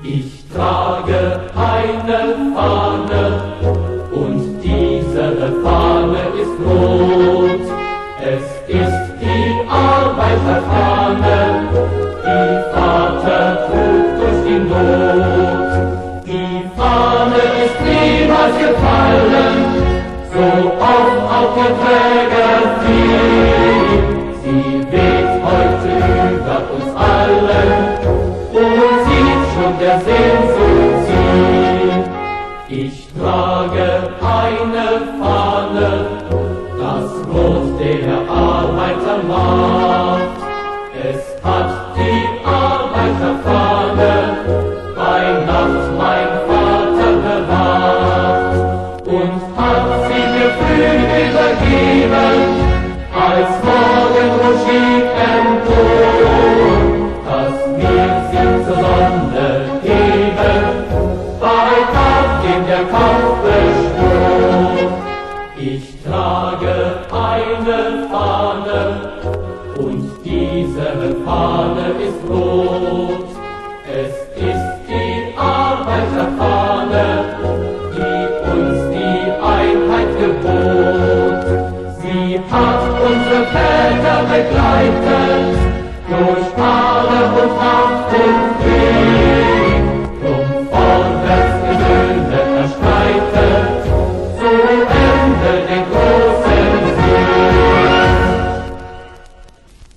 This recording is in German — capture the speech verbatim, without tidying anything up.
Ich trage eine Fahne und diese Fahne ist rot. Es ist die Arbeiterfahne, die Vater trug durch die Not. Die Fahne ist niemals gefallen, so oft auch der Träger fiel. Sie weht heute über uns allen und zieht schon der Sehnsucht Ziel. Ich trage eine Fahne, das Rot der Arbeiter macht. Es hat die Arbeiterfahne bei Nacht mein Vater bewacht und hat sie mir früh übergeben, als Morgenrot stieg empor, dass mir sie zur Sonne geben, bei Tag den der Kampf beschwor. Ich trage eine Fahne und diese Fahne ist rot. Es ist die Arbeiterfahne, die uns die Einheit gebot. Sie hat unsere Väter begleitet